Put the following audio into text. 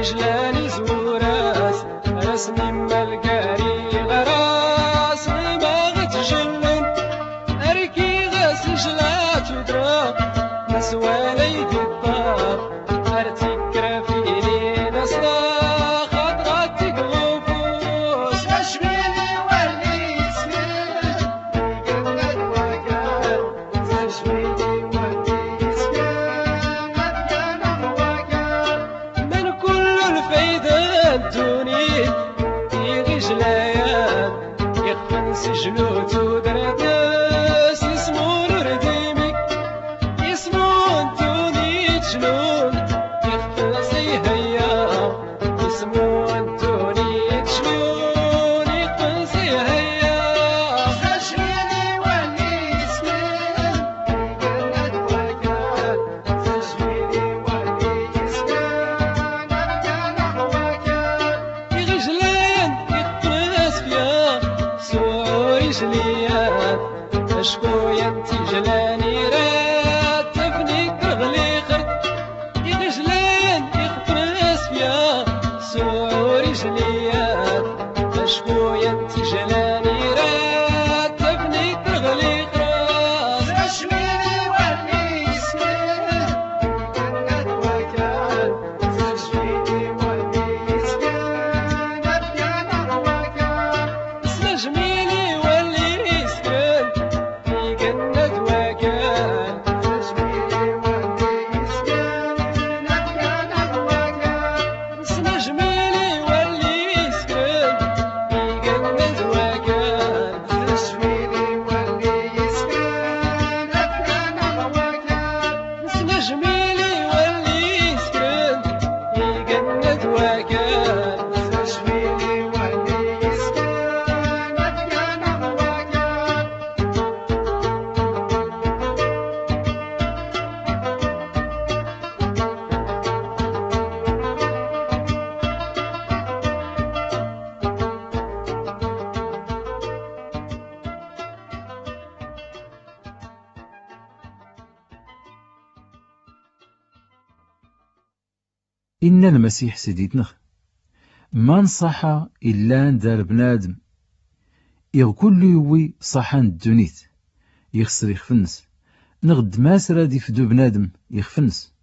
يجلاني زوراس رسمي مالكاري غراس ما غتجنن أركي غاس جلات ودرا نسوالي الطاب أرتكرا فيني نسلا خضراتك غفوس تشميلي ولي سمين قلت وقال تشميلي ولي سمين أبقى وقال من كل الفايدة الدوني في غجلايان يخفن سجلوت ودرداس يسمون رديمي يسمون دوني تجنون يخفن سيهيا يسمون دوني تجنون يخفن سيهيا تشميلي ولي سمين قلت وقال تشميلي ولي سمين أبقى وقال غجلان يطرس فيها سوى رجليات أشكويا انتي جلاني رات تفني تغلي خرت غجلان يطرس فيها سوى رجليات أشكويا انتي جلاني رات تفني تغلي خرت تشميلي ولي سمين قلت وقال تشميلي ولي سمين أبقى وقال اسم جميلي واللي يسكن في جنة وكان تشميلي ولي سمين أبقى وقال اسم جميلي واللي يسكن في جنة وكان تشميلي ولي سمين أبقى وقال اسم جميلي واللي يسكن في جنة وكان تشميلي ولي سمين أبقى وقال إن المسيح سيدنا ما نصح إلا ندار بنادم إغ كل يوي صحان الدنيت يخسر يخفنس نغد ماسرا دي فدو بنادم يخفنس